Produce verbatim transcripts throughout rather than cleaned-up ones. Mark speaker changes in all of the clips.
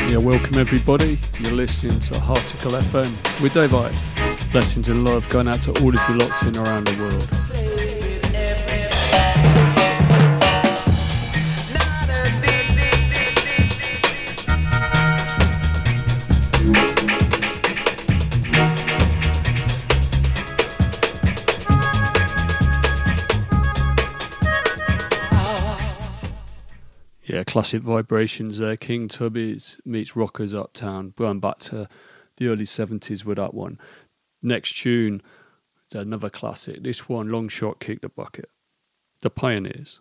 Speaker 1: Yeah, welcome everybody. You're listening to Article F M with Dave I. Blessings and love going out to all of you locked in around the world. Yeah, classic vibrations there. King Tubbies meets Rockers Uptown. Going back to the early seventies with that one. Next tune is another classic. This one, Long Shot Kick the Bucket. The Pioneers.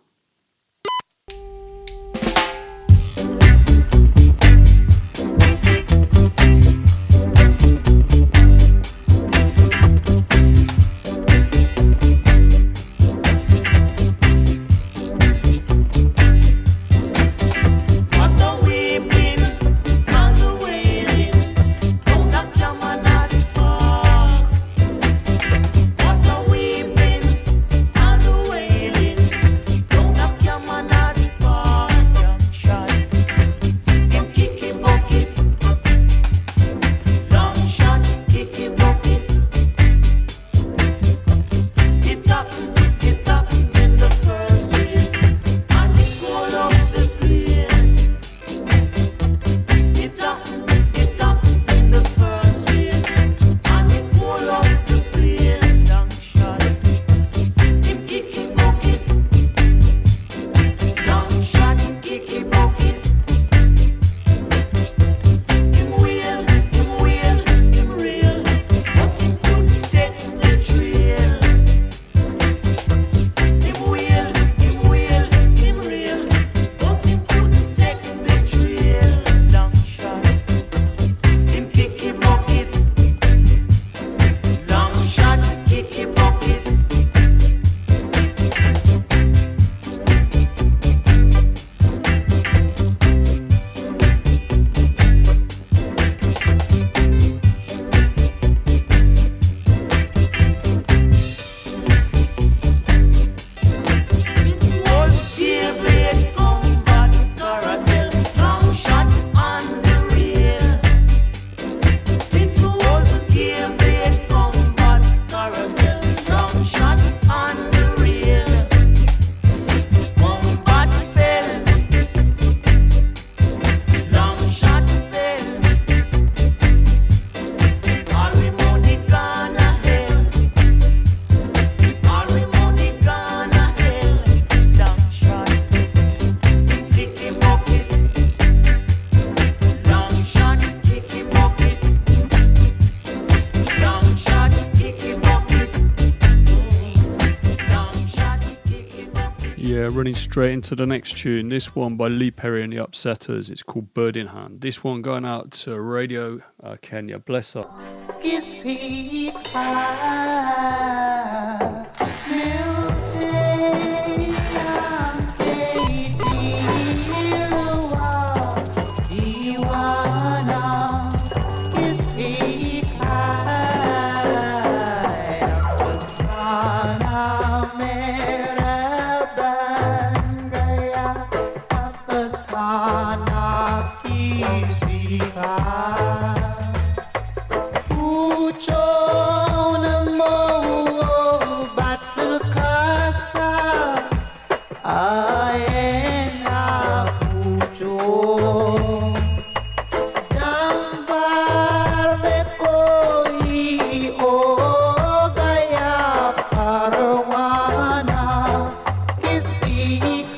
Speaker 1: Running straight into the next tune. This one by Lee Perry and the Upsetters. It's called Bird in Hand. This one going out to Radio uh, Kenya. Bless up.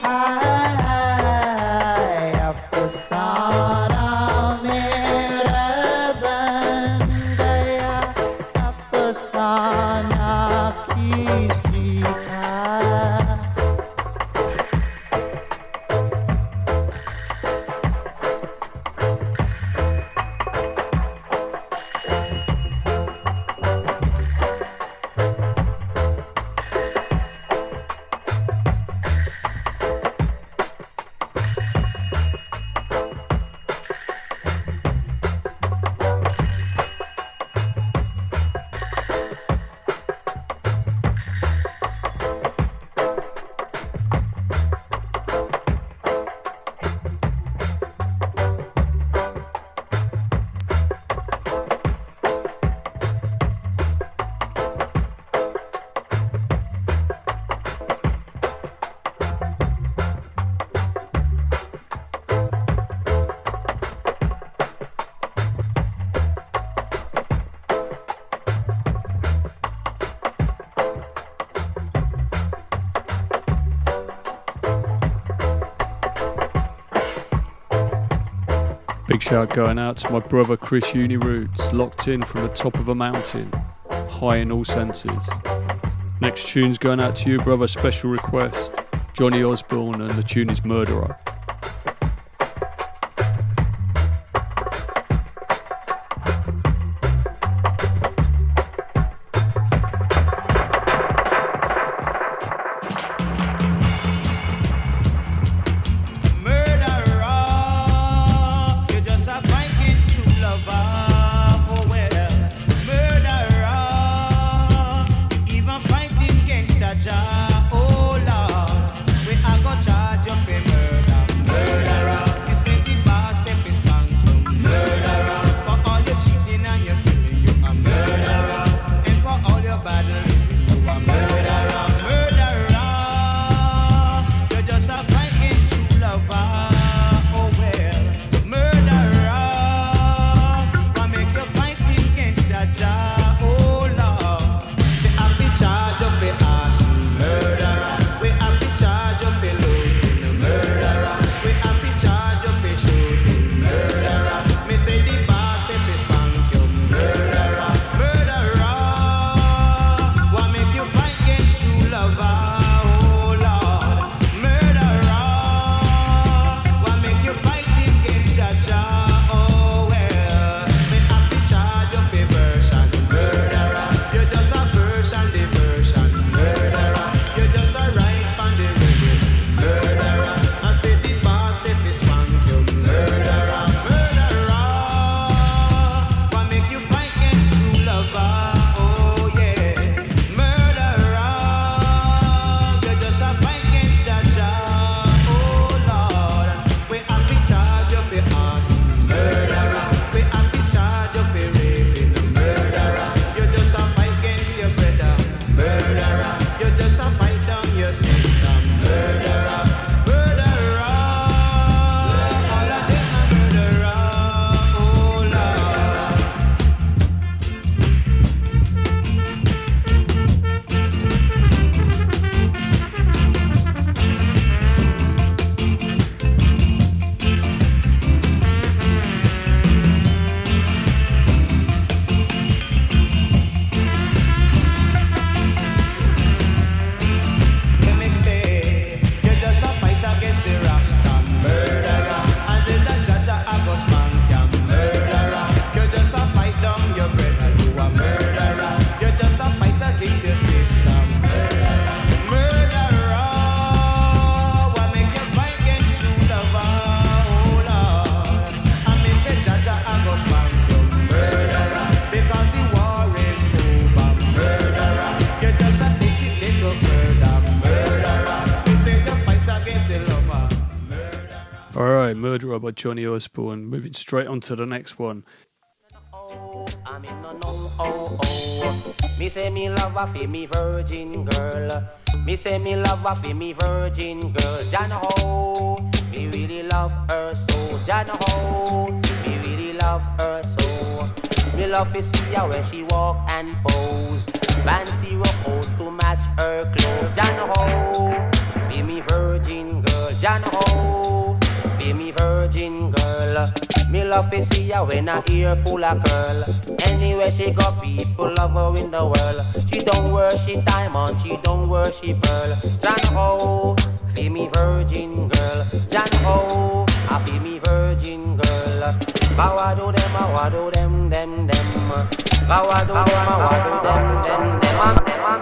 Speaker 2: Sana mera
Speaker 1: Big shout going out to my brother Chris Uniroots, locked in from the top of a mountain, high in all senses. Next tune's going out to you, brother, special request, Johnny Osborne, and the tune is Murderer. Murderer by Johnny Osborne. Moving straight on to the next one.
Speaker 2: I mean, no, no, oh, oh. Me say me love a fi me virgin girl. Me say me love a fi me virgin girl. Jana ho, me really love her so. Jana ho, me really love her so. Me love to see her when she walk and pose. Fancy rock to match her clothes. Jana ho, be me virgin girl. Jana ho, be me virgin girl. Me love to see her when her ear full of curl. Anywhere she go, people love her in the world. She don't worship diamond, she don't worship pearl. Jan ho, be me virgin girl. Jan ho, I be me virgin girl. Bow do them, bow do them, them them. Bow do them, bow do them, them them.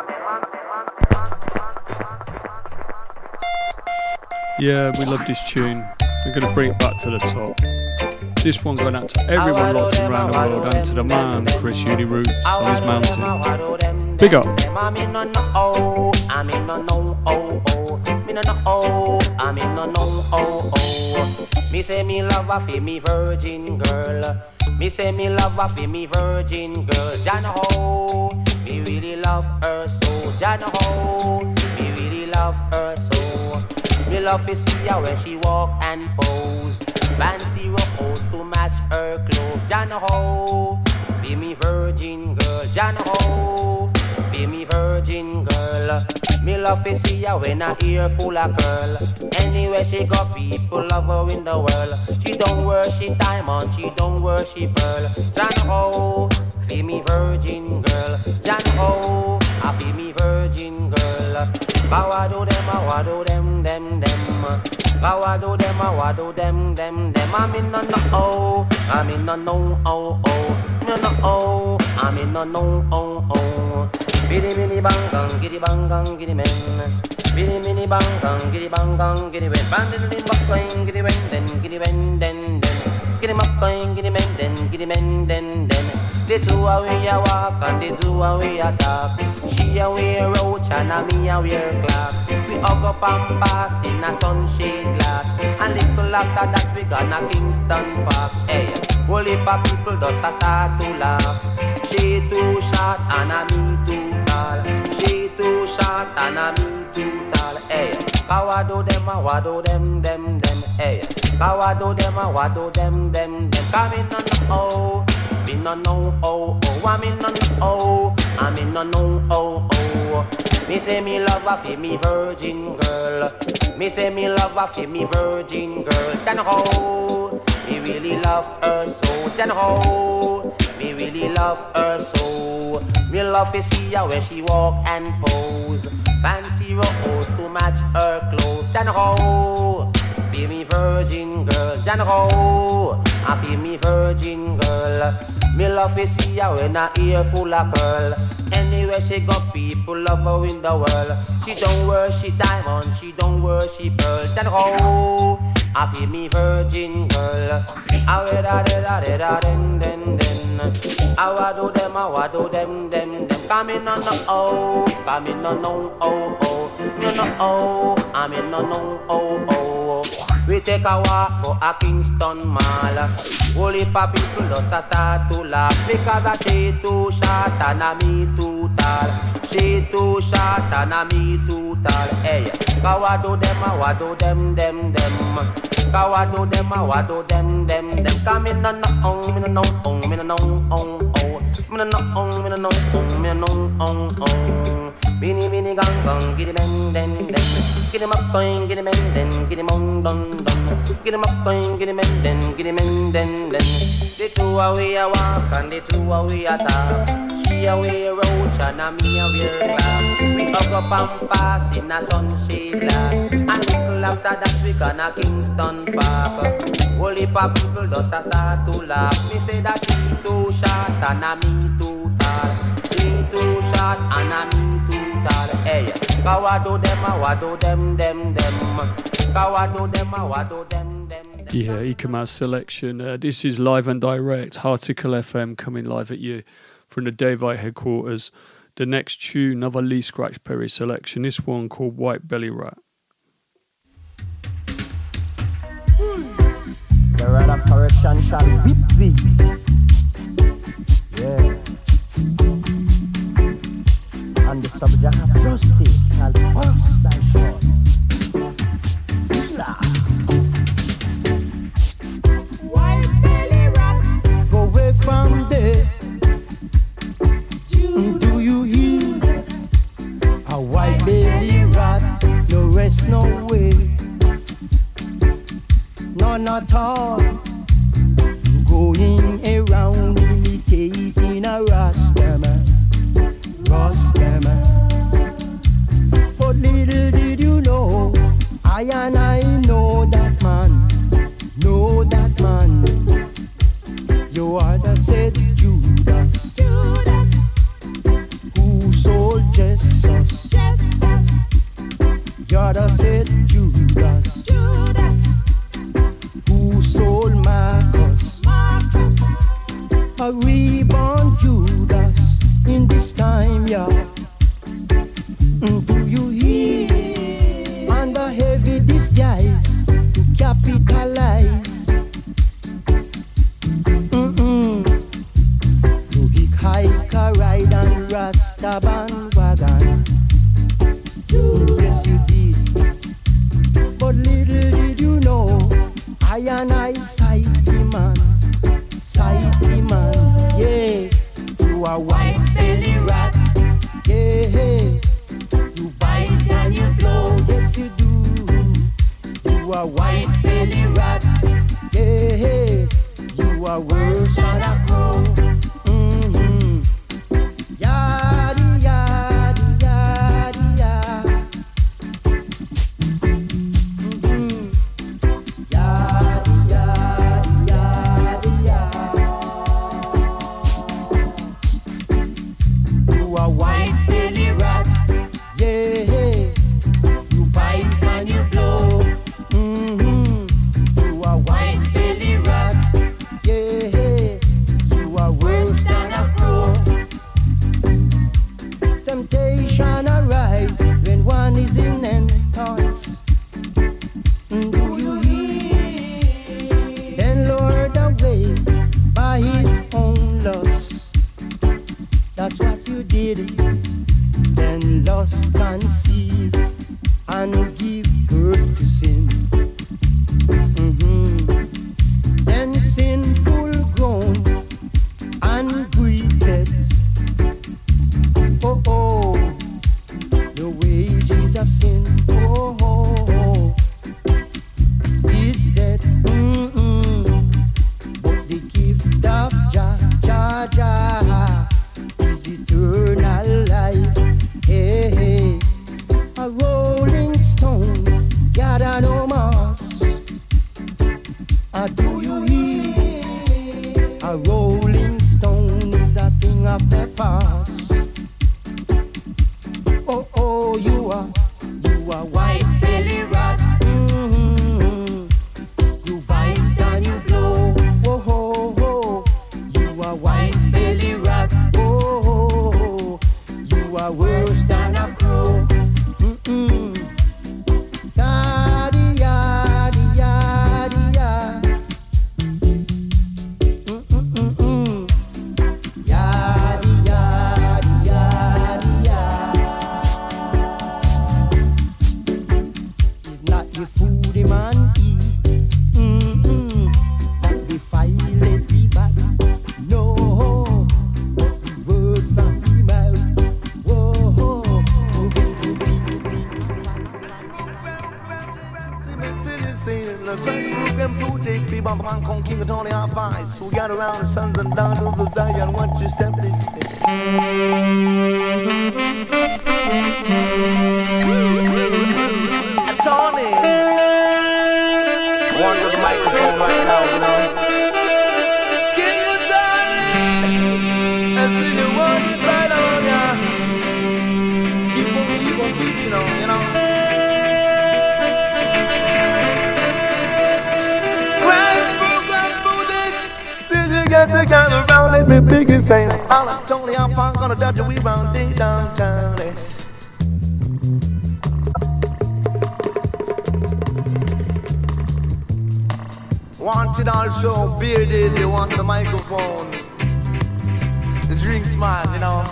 Speaker 1: Yeah, we love this tune. We're going to bring it back to the top. This one going out to everyone locked around the world and to the man, Chris Uniroots, on his mountain. Big up.
Speaker 2: I'm in no no, I'm in no no, oh oh. Me no no, oh, I'm in no no, oh oh. Me say me love a fi me virgin girl. Me say me love a fi me virgin girl. Jana ho, me really love her so. Jana ho, me really love her so. Me love to see her when she walk and pose. Fancy rock to match her clothes. Jana ho, be me virgin girl. Jana ho, be me virgin girl. Me love to see her when her ear full of curl. Anywhere she go, people love her in the world. She don't worship diamond, she don't worship pearl. John Ho, feel me virgin girl. John Ho, I feel me virgin girl. Bow do them, I do them, them, them. Bow do them, I do them, them, them. I'm in no no oh, I'm in no no oh oh, no no oh, I'm in no no oh oh. Biddy biddy bang bang, giddy bang bang, giddy men. Biddy biddy bang bang, giddy bang bang, giddy men. Bandin in buck going, giddy wen den, giddy wen den den. Giddy muck going, giddy men den, giddy men den den. The two away a walk and the two away a talk. She a wear roach and a me a wear clock. We hug up and pass in a sunshade glass. And little after that we gonna Kingston Park. Hey, whole heap of people just a start to laugh. She too short and a me too tall. She too short and a me too tall. Hey, how do them a what do them them them. Hey, how do them a what do them them them. Come in on the oh. Me no know oh oh, I'm in no know oh, I'm in no know oh oh. Me say me love her for me virgin girl. Me say me love her for me virgin girl. Then ho, me really love her so. Then ho, me really love her so. Me love to see her when she walk and pose. Fancy rose to match her clothes. Then ho, be me virgin girl. Then ho, I feel me virgin girl. Me love to see her when her ear full of pearl. Anywhere she go, people love her in the world. She don't worship diamond, she don't worship pearl. Then ho, I feel me virgin girl. I wear da da da da den den den. I wa do them, I wa do them them them. Come in on the oh, come in on no oh oh, no no oh, I'm in no no oh oh. We take a walk for a Kingston Mall. Whole heap of people just a start to laugh because a she too short and a me too tall. She too short and a me too tall. Hey, how do them, how do them, them, them. How do them, how do them, them, them. Come in no no oh, me no no oh, me no no oh oh. Me no no oh, me no no oh, me no no oh oh. Bini bini gang gang, giddy men den den. Giddy up going, giddy men den, giddy mon don don. Giddy up going, giddy men den, giddy men den den. The two away a walk and the two away a talk. She a wear roach and a me a wear glass. We hug up and pass in a sunshade glass. And little after that we gonna Kingston Park. Whole heap of people just a start to laugh. Me say that she too short and a me too tall. She too short and a me too tall. Hey, how do them, how do them, them, them. How do them, how do them, them.
Speaker 1: Yeah, Ekamaz selection. Uh, this is live and direct. Harticle F M coming live at you from the Davite headquarters. The next tune, another Lee Scratch Perry selection. This one called White Belly Rat.
Speaker 3: The rod of correction shall whip thee. Yeah. And the subject of justice shall burst thy short. Zilla.
Speaker 4: White belly rat.
Speaker 3: Go away from there. Do you hear? A white belly rat. No rest, no way. None at all. Going around imitating a Rasta man. Rasta man. But little did you know, I and I know that man. Know that man. You are the said Judas.
Speaker 4: Judas.
Speaker 3: Who sold Jesus.
Speaker 4: Jesus.
Speaker 3: You're the said Judas.
Speaker 4: Judas.
Speaker 3: Who sold Marcus.
Speaker 4: Marcus.
Speaker 3: A reborn Judas in this time, yeah. Mm, do you hear? Under heavy disguise to capitalize. Mm-mm. To hike a ride and Rasta bandwagon. Mm, yes, you did. But little did you know, I and I sight the man. Sight the man, yeah. You are white belly rat, yeah. You bite are worse than a crow. Mm-hmm. Yadi, yadi, yadi, yadi. Mm-hmm. Yadi, yadi, yadi, yadi. You are white belly rat. Yeah, you bite and you blow. Mm-hmm. You are white belly rat. Yeah, you are worse than a crow. Temptation arise when one is in entrance. Do you hear? Then lured away by his own lust. That's what you did. Then lust conceived and give birth to sin. Mm-hmm. Then sin full grown and breathed. Oh oh, the wages of sin. Oh oh, oh is death. Mm-mm. But the gift of Jah, Jah, Jah is eternal life. Hey, hey. A rolling stone, gather no moss. Ah, do you hear? A rolling stone is a thing of the past. Oh, oh, you are, you are white belly rat. Mm-hmm. You bite and you blow. Oh, oh, oh, you are white belly rat. Oh, oh, oh, you are worse than a crow. Mm-mm. Yadi, yadi, yadi, yadi. Mm-mm-mm-mm. Yadi, yadi, yadi, yadi. It's not the food a man eat. Mm-mm. That defile everybody. No, but the word from his mouth. Whoa, King of Tony our fights. Who got around the sons and daughters of Zion? What you step this Tony, one with the microphone right now, you know. King of Tony, I see you walking right on ya. Keep on, keep on, keep, you know, you know. Get together around, let me big and say, all I'm Tony, I'm fine, gonna dodge a wee round day downtown. Eh. Wanted also bearded, they want the microphone, the drinks man, you know.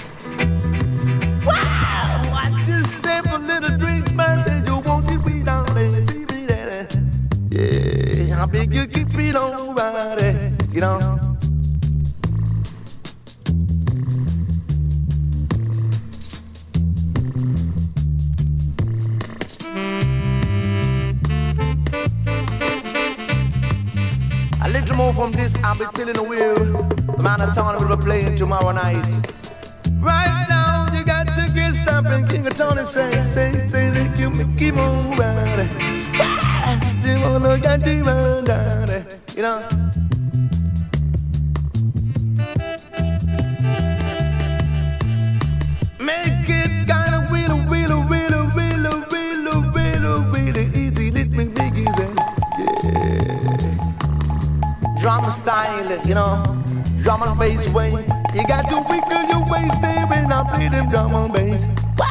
Speaker 3: Wow, I just step a little drinks man, say you want it we down there, see me there. Yeah, I beg you keep it on right there. You know, a little more from this, I'll be telling the wheel. The man of town will be playing tomorrow night. Right now, you got to get stamping. King of Tony say, say, say, like you make keep on running. You wanna get the run down, you know. Make it kind of real, real, real, real, real, real, real easy. Let me make it easy. Yeah. Drum style, you know, drum and bass way. You got to wiggle your waist there when I play them drum and bass.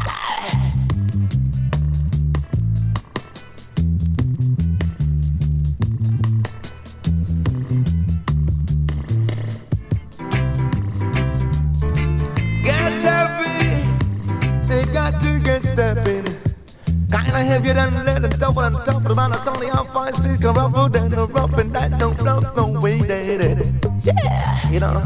Speaker 3: Kinda heavier than lead and double and top of the man. It's only how far it's can ruffle than the rough and that don't bluff no way, daddy. Yeah, you know.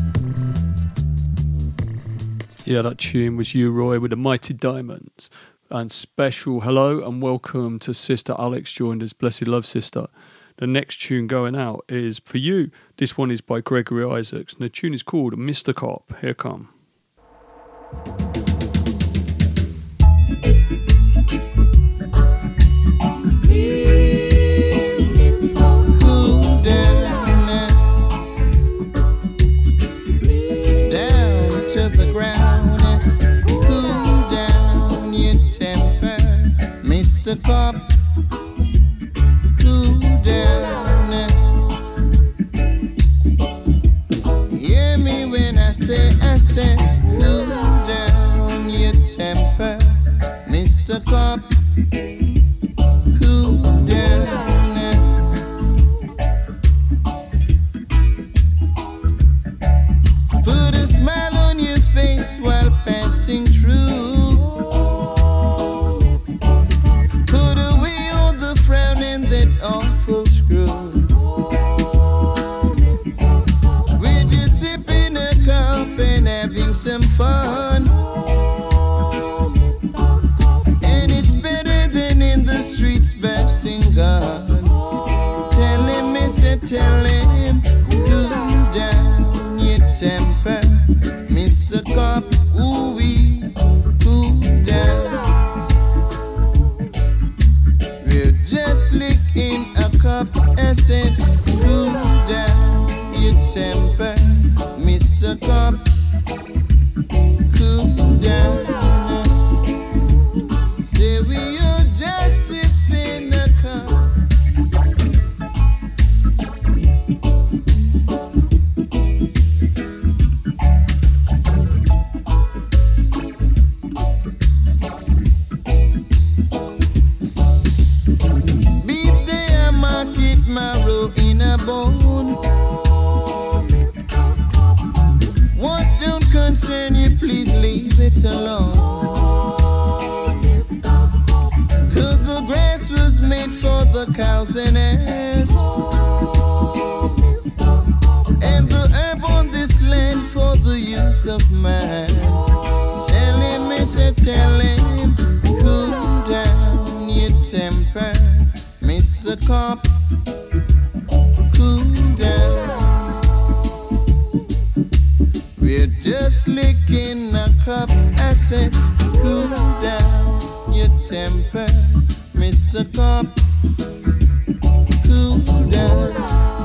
Speaker 1: Yeah, that tune was you, Roy, with the Mighty Diamonds. And special hello and welcome to Sister Alex joined us. Blessed love, sister. The next tune going out is for you. This one is by Gregory Isaacs, and the tune is called Mister Cop. Here come.
Speaker 5: Please, Mister Cool down, down to the ground. Cool down your temper, Mister Cop. Cool down. Hear me when I say, I say, cool down your temper, Mister Cop. Cool down. Put a smile on your face while passing through. Put away all the frown and that awful screw. We're just sipping a cup and having some fun. And it's better than in the streets bashing gun. Tell him, mister, tell him, cool down your temper, Mister Cop. Ooh-wee, cool down. We're just licking a cup. I said, cool down your temper, Mister Cop. Cool down. Say we are just sipping a cup. Beef day I market marrow in a bone. What don't concern you, please leave it alone. Cause the grass was made for the cows and ass, and the herb on this land for the use of man. Tell him, mister, tell him, cool down your temper, Mister Cop. Cool down. We're just licking a cup. I said, cool down your temper, Mister Cop. Cool down.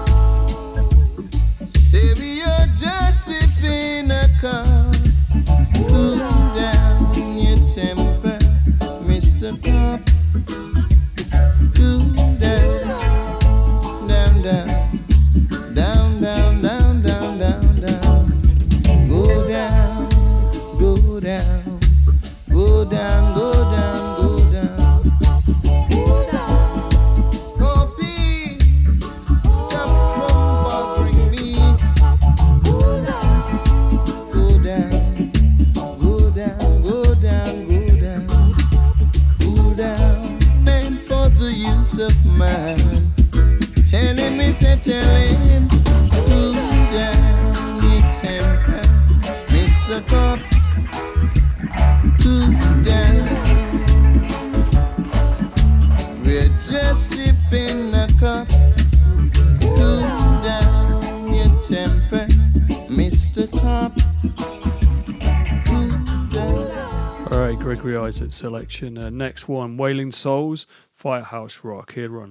Speaker 5: Say we are just sipping a cup. Cool down your temper, Mister Cop. Cool down, down, down, down, down, down, down, down, down. Go down, go down, go down, go down, go down. Copy, stop from bothering me. Go down, go down, go down, go down. Cool down, and for the use of man. Tell him, mister, tell him, cool down your temper, Mister Cop. Cool down. We're just sipping a cup. Cool down your temper, Mister Cop. Cool down.
Speaker 1: All right, Gregory Isaacs selection. Uh, next one, Wailing Souls, Firehouse Rock. Here, run.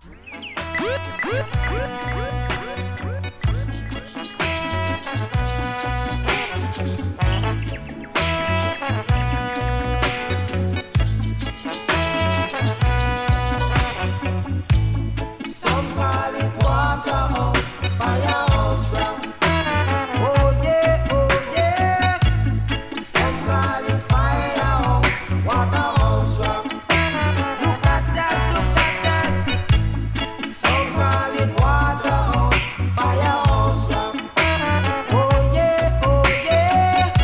Speaker 2: Some call it Waterhouse, Firehouse Rock. Oh yeah, oh yeah. Some call it Firehouse, Waterhouse Rock. Look at that, look at that. Some call it Waterhouse, Firehouse Rock. Oh yeah, oh yeah.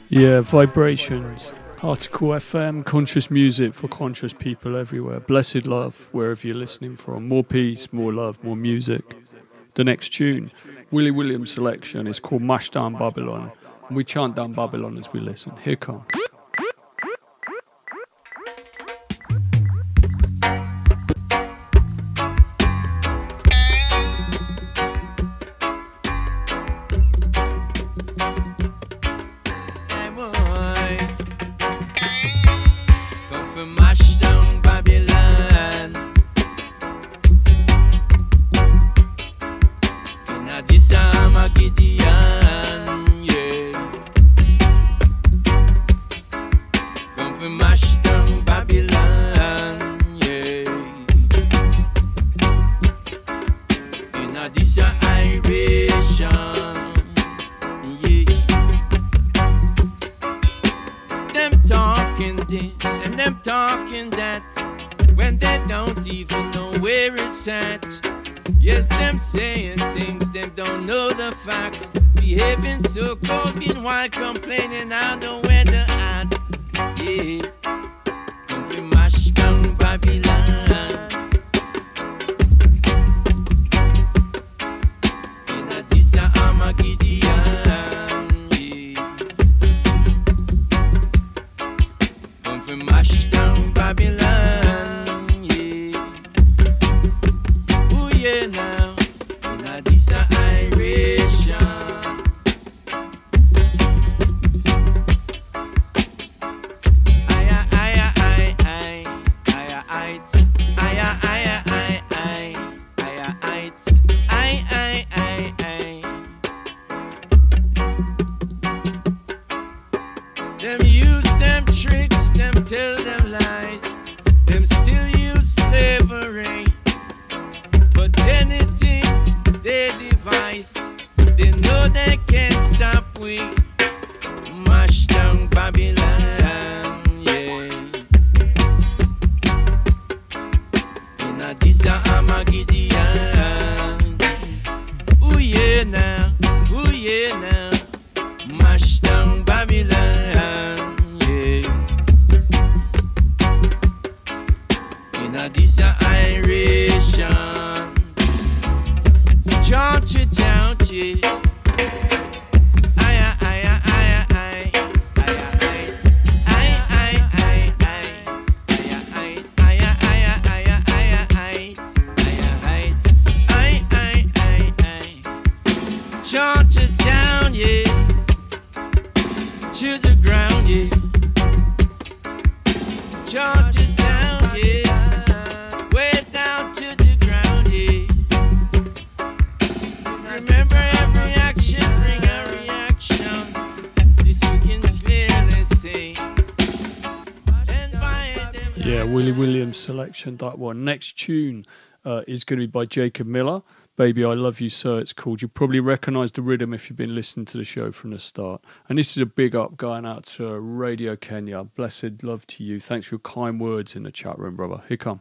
Speaker 1: Yeah, Vibrations, Article F M, conscious music for conscious people everywhere. Blessed love, wherever you're listening from. More peace, more love, more music. The next tune, Willie Williams selection, is called Mash Down Babylon. And we chant down Babylon as we listen. Here comes. Selection, that one. Next tune uh, is going to be by Jacob Miller. Baby, I Love You So, it's called. You probably recognise the rhythm if you've been listening to the show from the start. And this is a big up going out to Radio Kenya. Blessed love to you. Thanks for your kind words in the chat room, brother. Here come.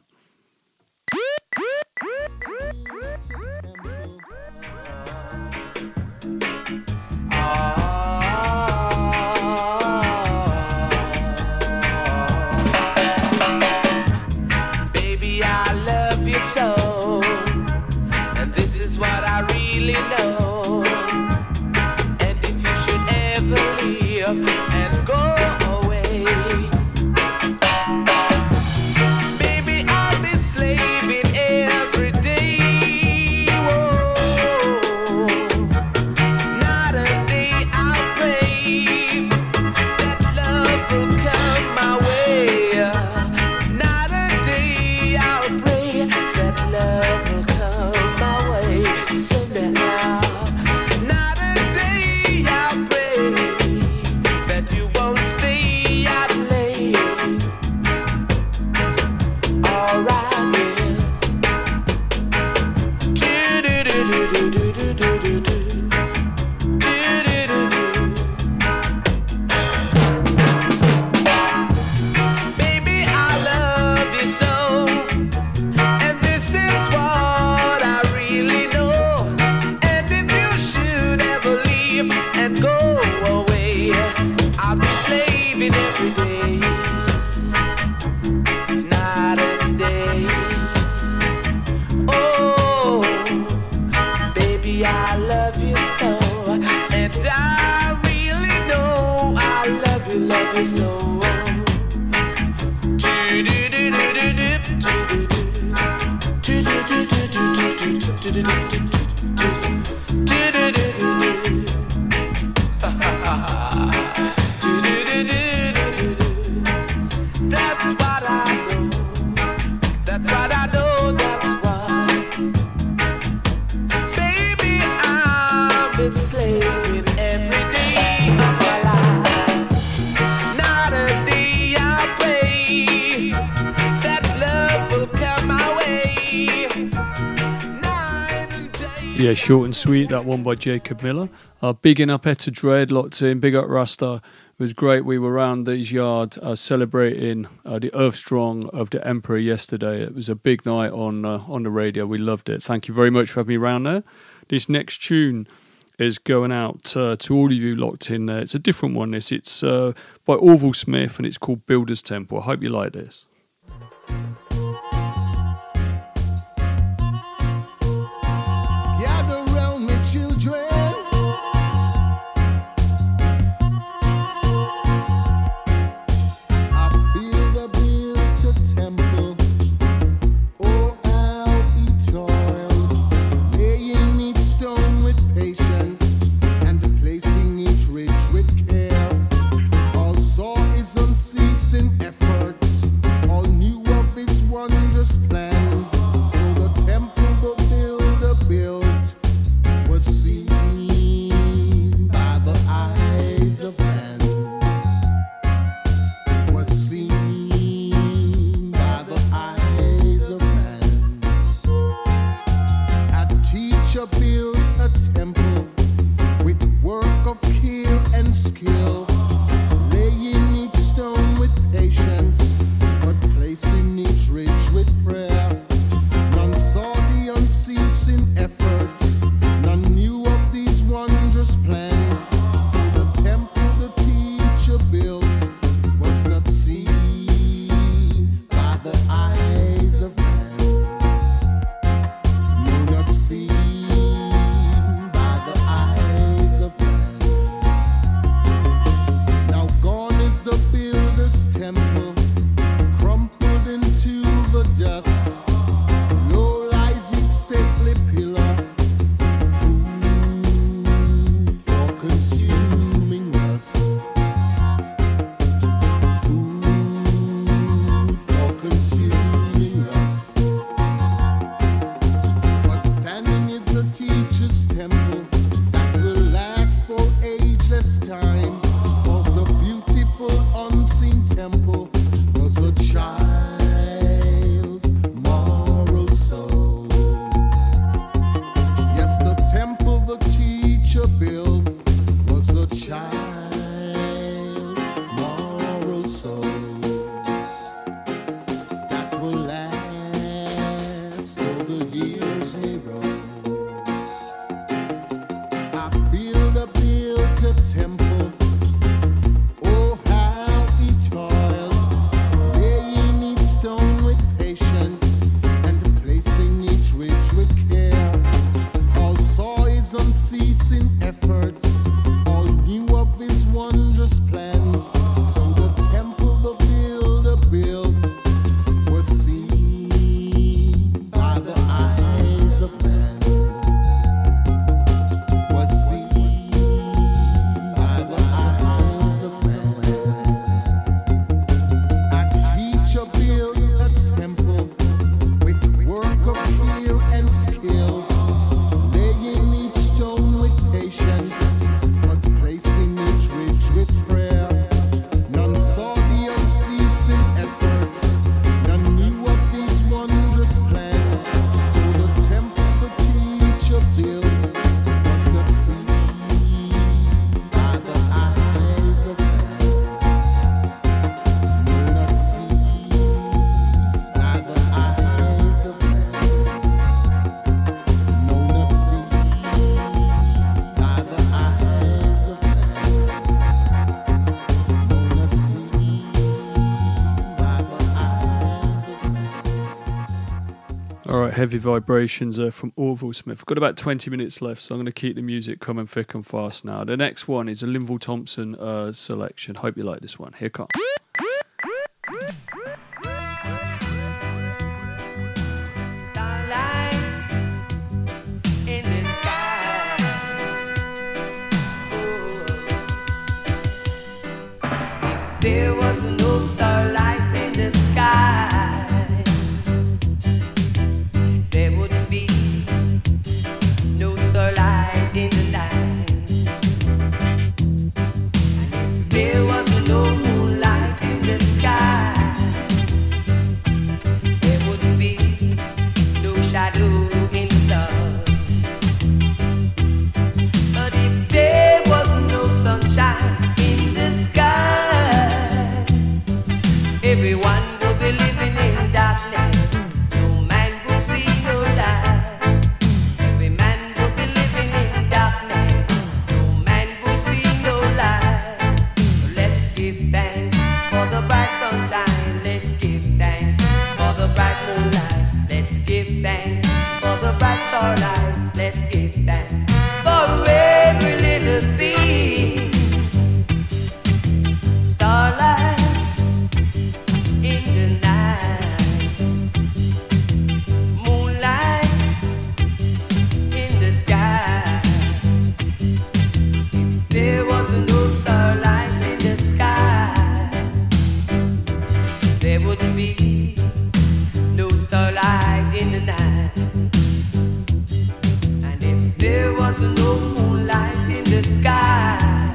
Speaker 6: I'll
Speaker 2: baby, I love you so. And I really know I love you, love you so. That's what I know. That's what I know. That's what. Baby, I'm enslaved every day of my life. Not a day I pray that love will come my way. Night and day.
Speaker 1: Yeah, short and sweet, that one by Jacob Miller. Uh, bigging up Etta Dread, locked in, big up Rasta. It was great. We were around these yards uh, celebrating uh, the Earth Strong of the Emperor yesterday. It was a big night on uh, on the radio. We loved it. Thank you very much for having me around there. This next tune is going out uh, to all of you locked in there. It's a different one, this. It's uh, by Orville Smith, and it's called Builder's Temple. I hope you like this.
Speaker 5: Gather round me, children. I build a built a temple. Oh, how he toiled, laying each stone with patience and placing each ridge with care. All saw his unceasing efforts, all knew of his wondrous plans. So the temple the builder built was seen by the eyes of man. Was seen by the eyes of man. A teacher built a temple with work of care and skill, laying each stone with patience, but placing each ridge with prayer. None saw the unceasing efforts, none knew of these wondrous plans. So the temple the teacher built was not seen by the eyes of man. No, not seen by the eyes of man. Now gone is the builder's temple, crumpled into the dust. Low lies each stately pillar, food for consuming us. Food for consuming us. But standing is the teacher's temple that will last for ageless time. Was the beautiful unseen temple was a child's moral soul. Yes, the temple the teacher built was a child's moral soul that will last all the years may roll. I build a built a temple. Oh, how he toiled, laying each stone with patience and placing each ridge with care. All saw his unceasing efforts, all knew of his wondrous plans. So the temple the builder built was seen by the eyes of man. Was seen by the eyes of man. A teacher built a temple with work of care and skill, laying each stone with patience
Speaker 1: Heavy Vibrations uh, from Orville Smith. I've got about twenty minutes left, so I'm going to keep the music coming thick and fast now. The next one is a Linval Thompson uh, selection. Hope you like this one. Here comes.
Speaker 6: There was no starlight in the sky, there wouldn't be no starlight in the night. And if there was no moonlight in the sky, there wouldn't be no shadow in the dark. But if there was no sunshine in the sky, everyone will be living in darkness. No man will see no light. Every man will be living in darkness. No man will see no light. So let's give thanks for the bright sunshine. Let's give thanks for the bright moonlight. Let's give thanks for the bright starlight. Let's give thanks for every little thing. Starlight in the night, moonlight in the sky. If there was no starlight in the sky, there wouldn't be no starlight in the night. And if there was no moonlight in the sky,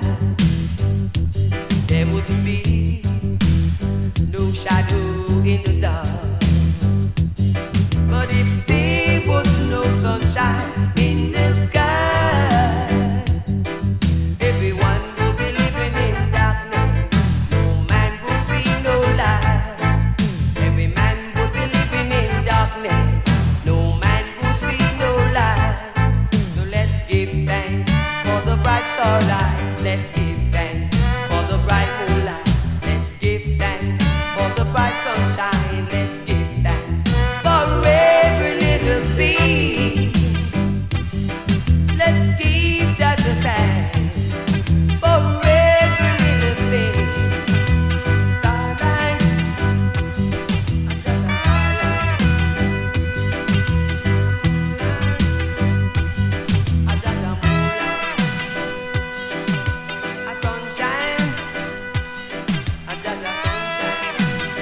Speaker 6: there wouldn't be no shadow in the dark. But if there was no sunshine in the sky, everyone will be living in darkness. No man will see no light. Every man will be living in darkness. No man will see no light. So let's give thanks for the bright starlight. Let's give thanks for the bright moonlight. Let's give thanks for the bright sunshine. Let's give thanks for every little thing. Let's give just the thanks for every little thing. Starlight, I'm just a starlight. I'm just a moonlight, a sunshine. I'm just a sunshine.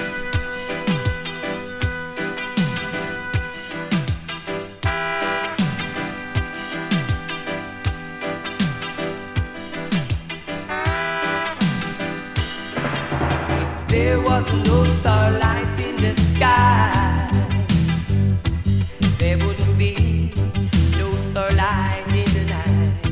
Speaker 6: If there was no starlight in the sky, there wouldn't be no starlight in the night.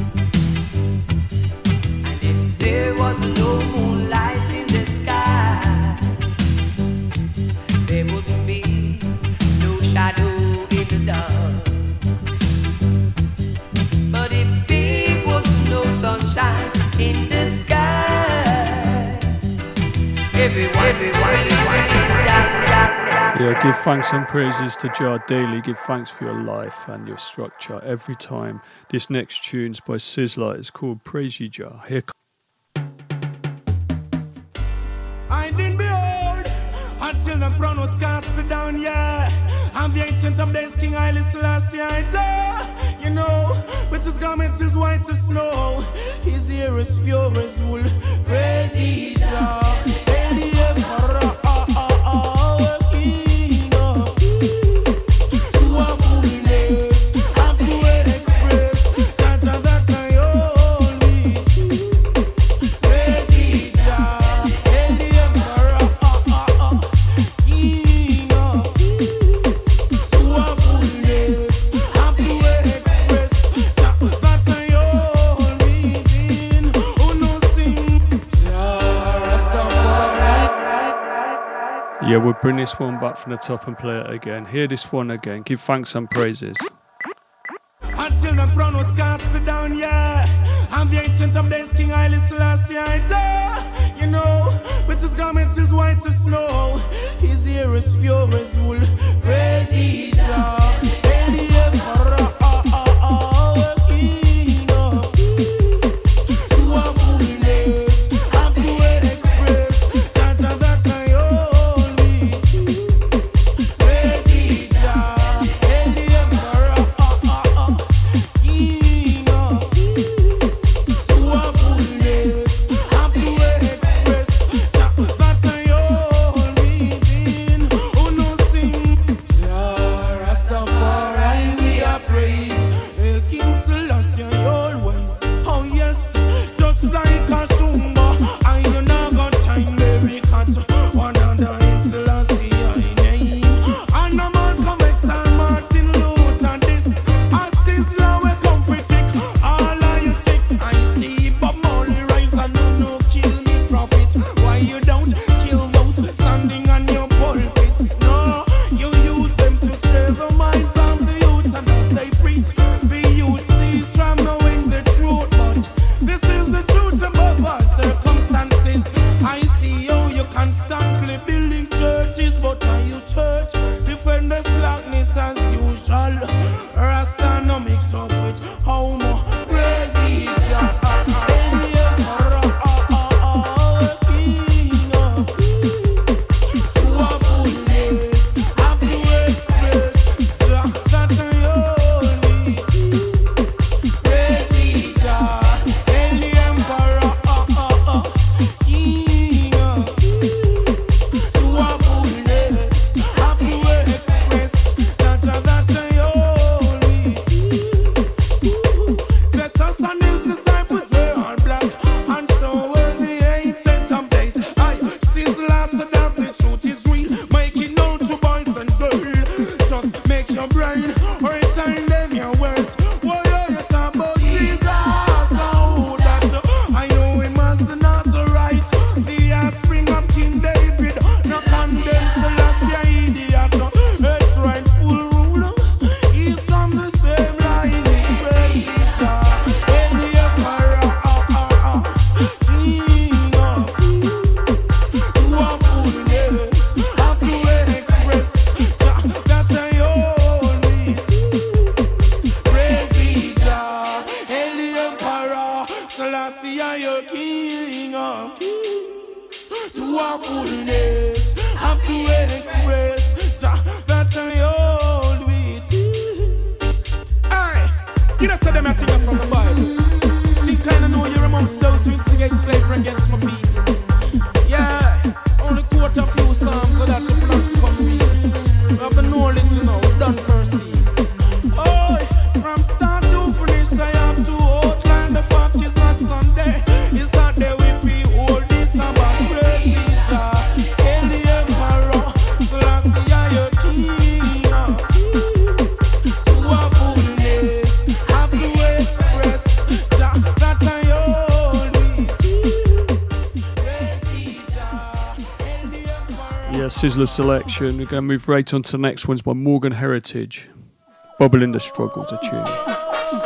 Speaker 6: And if there was no moonlight in the sky, there wouldn't be no shadow in the dark. But if there was no sunshine in the sky, everyone, everyone will be living in darkness.
Speaker 1: Yeah, give thanks and praises to Jah daily. Give thanks for your life and your structure every time. This next tune's by Sizzler. It's called Praise Ye Jah. Here comes.
Speaker 7: I didn't behold until the throne was cast down, yeah. I'm the ancient of days, King Haile Selassie, I die. You know, with his garment is white as snow, his hair is pure as wool. Praise ye Jah. King of kings, to our fullness, I'm to express that that I only praise ye Jah. King of kings, to our fullness, I'm to express that that I only did. Oh no, sing Jah Rastafari.
Speaker 1: Yeah, we'll bring this one back from the top and play it again. Hear this one again. Give thanks and praises.
Speaker 7: Until the throne was cast down, yeah. I'm the ancient of days, King Haile Selassie, I die. You know, with his garment is white as snow, his hair is pure as wool. Praise ye Jah. King of Kings. To our fullness, have to express that I hold with you. Alright, you know, say them a thing from the Bible. Think kinda know you're amongst those who instigate slavery against my people. Yeah, only quote a few psalms so that you can come read. We have the knowledge, you know, we don't perceive. Oh, from start to finish, I have to outline the fact it's not Sunday. It's not there we feel all this about praise. In the emperor, so last year you're king of kings. To our fullness, have to express that, that I hold with you. Praise Jah, in the emperor.
Speaker 1: Yeah, Sizzler selection. We're going to move right on to the next one's by Morgan Heritage. Bubble in the Struggles, a tune.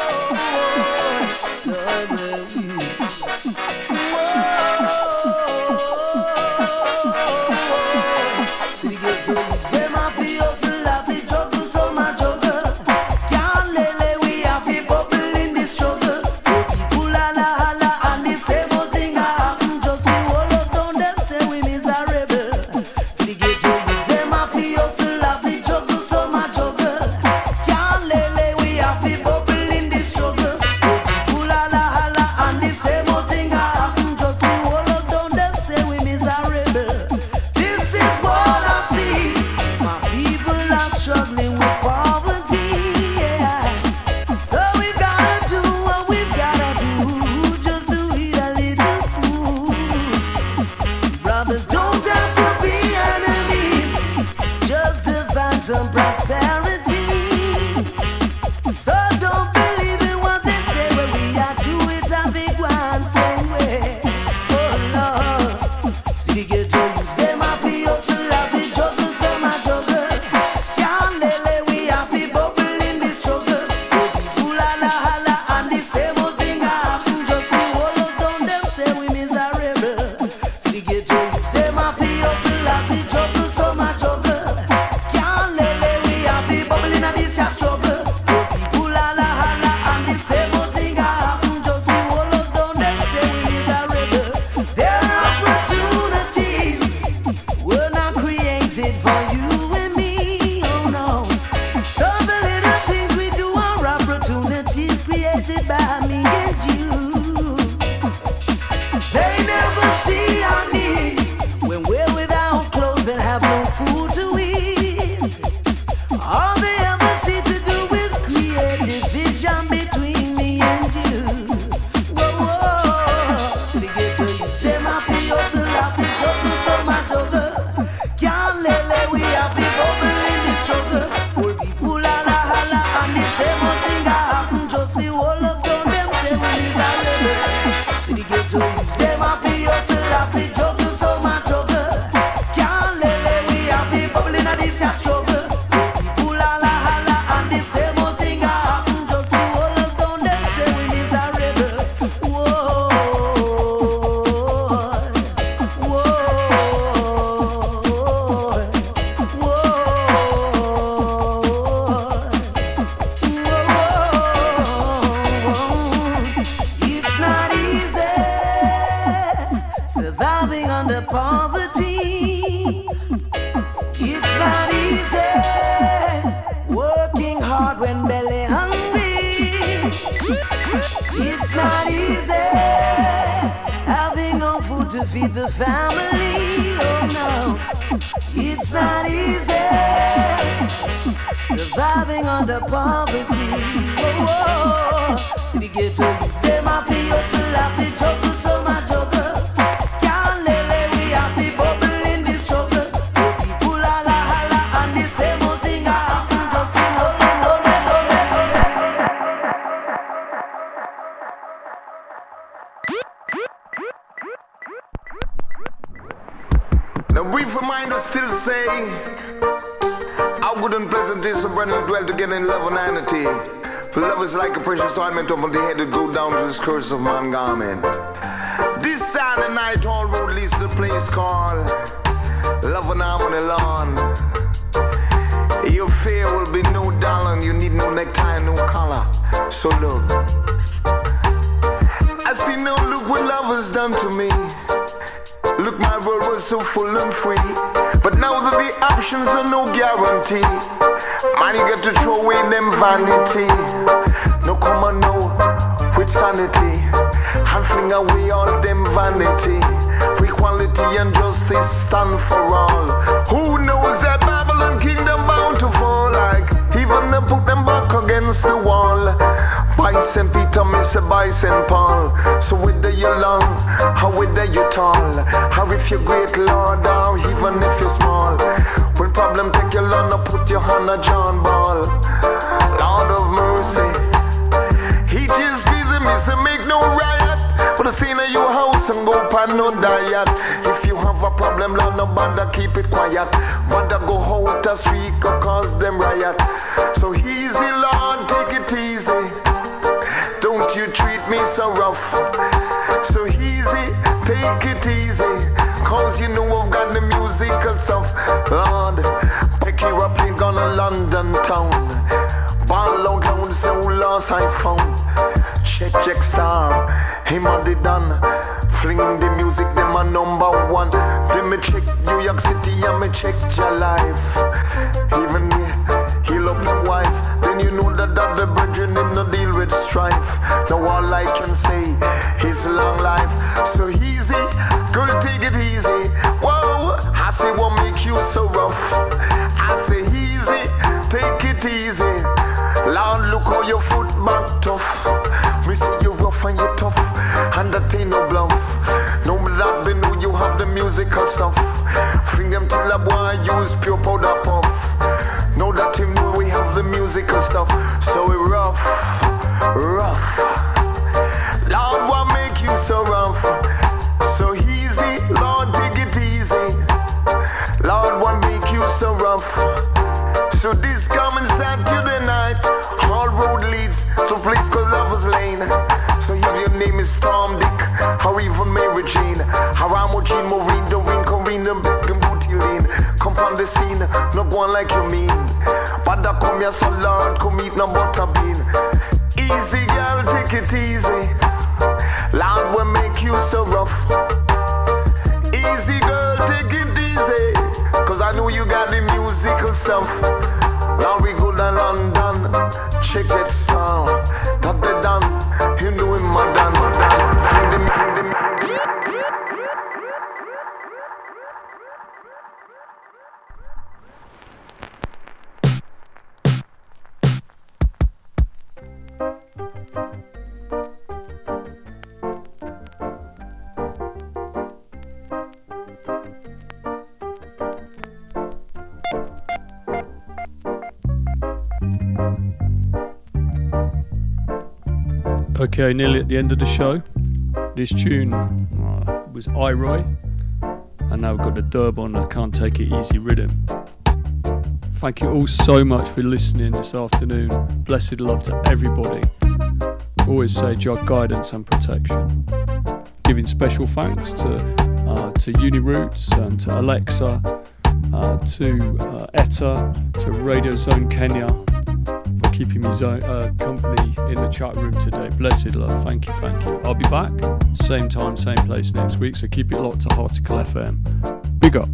Speaker 8: Upon the head to go down to this curse of man garment. This Saturday night, all road leads to the place called Love and Harmony Lawn. Your fare will be no dollar, you need no necktie, no collar. So look, I see no look what love has done to me. Look, my world was so full and free, but now that the options are no guarantee, man, you get to throw away them vanity. No come on now with sanity, and fling away all them vanity. For equality and justice stand for all. Who knows that Babylon kingdom bound to fall? Like even them put them back against the wall. By Saint Peter, Miss by Saint Paul. So whether you're long, or whether you're tall, or if you're great Lord, or even if you're small, when problem take your land, put your hand on John Ball. Lord of mercy, he just busy me, say make no riot, but the scene of your house and go pan no diet. If you have a problem, Lord, no bother, keep it quiet. Bother go out the street, go cause them riot. So easy, Lord, take it easy. Don't you treat me so rough. So easy, take it easy. Cause you know I've got the musical stuff. Lord, pick you up, you gonna London town. Ball out loud, so lost I found. Check, check star, him on the done. Fling the music, them a number one. Then me check New York City and me check your life. Even me, heal up your wife. Then you know that that the brethren him no deal with strife. Now all I can say is long life. So easy, girl, take it easy. Whoa, I say what make you so rough. I say easy, take it easy. Lord, look how your foot back tough. Me say you rough and you tough, and that ain't no bluff. No me that they know you have the musical stuff. Fling them till a boy use pure powder puff. Know that him know we have the musical stuff. So we rough, rough. Lord, what make you so rough? So easy, Lord, take it easy. Lord, what make you so rough? So this coming Saturday night, all road leads to a place called Lover's Lane. So if your name is Storm Dick, or even Mary Jane, Haramo Jean, Maureen, Doreen, Corinne, Beckham, Booty Lane, come on the scene, not one like you mean. But that come here so Lord, come eat no butter bean. Easy girl, take it easy. Lord will make you so rough. Easy girl, take it easy. Cause I know you got the musical stuff. Now we go to London, check that sound. That they done, you know him madam.
Speaker 1: Okay, nearly at the end of the show. This tune uh, was I-Roy, and now we've got the dub on the Can't Take It Easy rhythm. Thank you all so much for listening this afternoon. Blessed love to everybody. Always say God guidance and protection. Giving special thanks to uh, to Uniroots and to Alexa, uh, to uh, Etta, to Radio Zone Kenya, for keeping me zo- uh, company in the chat room today. Blessed love, thank you, thank you. I'll be back, same time, same place next week, so keep it locked to Article F M. Big up.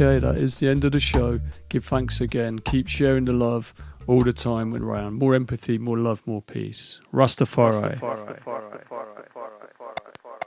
Speaker 1: Okay, that is the end of the show. Give thanks again. Keep sharing the love all the time and around. More empathy, more love, more peace. Rastafari. Rastafari. Rastafari. Rastafari. Rastafari.